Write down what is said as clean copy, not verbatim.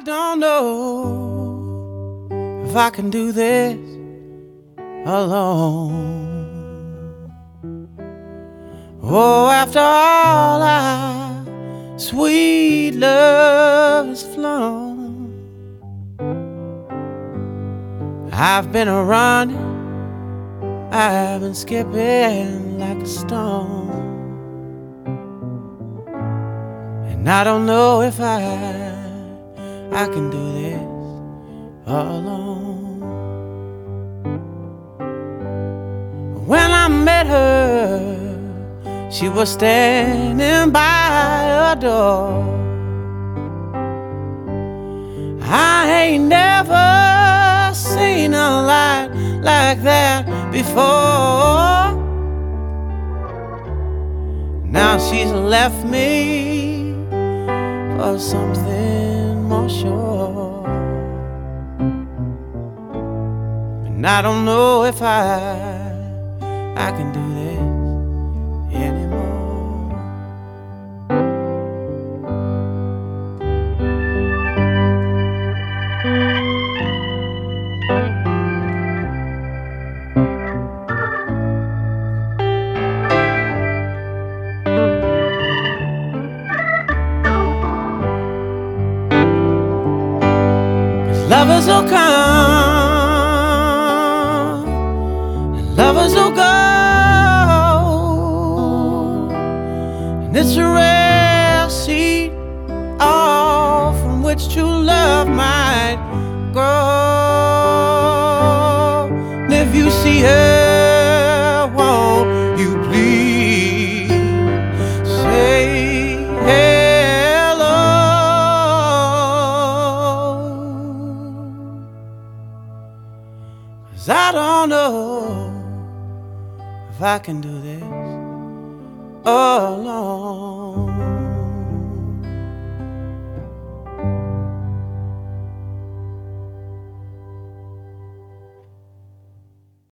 don't know if I can do this alone. Oh, after all our sweet love has flown, I've been a running, I've been skipping like a stone, and I don't know if I can do this alone. When I met her, she was standing by her door. I ain't never seen a light like that before. Now she's left me for something more sure, and I don't know if I can do this anymore. 'Cause lovers will come and lovers will go, and it's a rare seed, all from which true love might grow. And if you see her, won't you please say hello? 'Cause I don't know if I can do this alone.